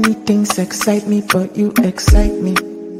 Many things excite me, but you excite me.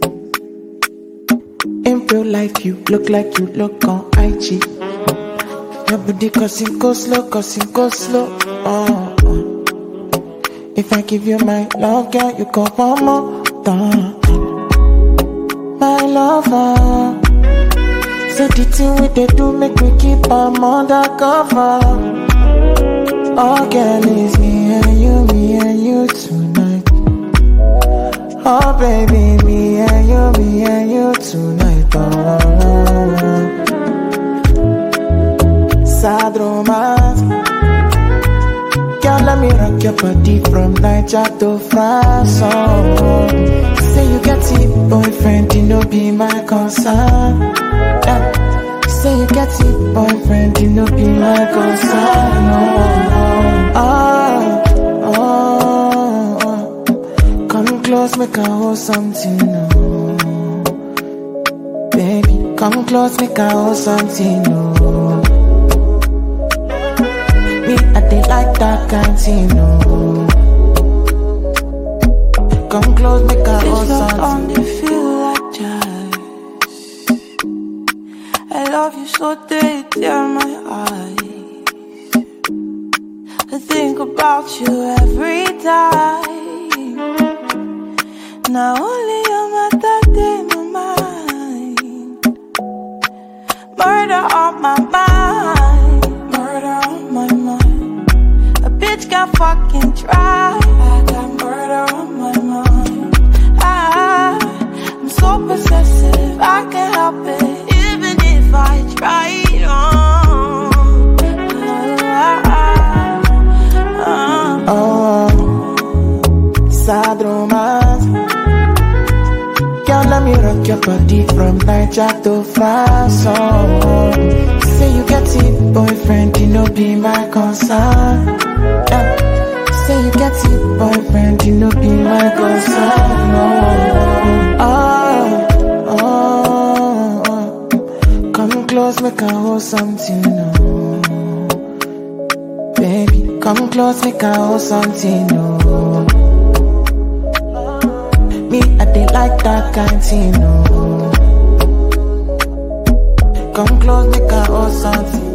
In real life, you look like you look on IG. Your body cussing go slow, oh. If I give you my love, girl, you go one more time. My lover. So the thing we they do make me keep them undercover. All girl is me and you tonight. Oh baby, me and you tonight. Oh. Sad romance. Girl, let me rock your body from Niger to France. Oh. Say you get it, boyfriend, you know be my concern. Say you get it, boyfriend, you know be my concern. Come close, make I hold something. Baby, come close, make I hold something. Me, I dey like that kind thing. Come close, make I hold something. I love you so they tear my eyes. I think about you every time. Now only you're my thought in my mind. Murder on my mind. Murder on my mind. A bitch can fucking try. I got murder on my mind. I'm so possessive, I can't help it. If I tried sad romance. Girl, let me rock your body from Niger to France. Oh. Say you get it, boyfriend, you know be my concern. Say you get it, boyfriend, you know be my concern. Come close, make I hold something. Baby, come close, make I hold something. Me, I dey like that kind thing. Come close, make I hold something.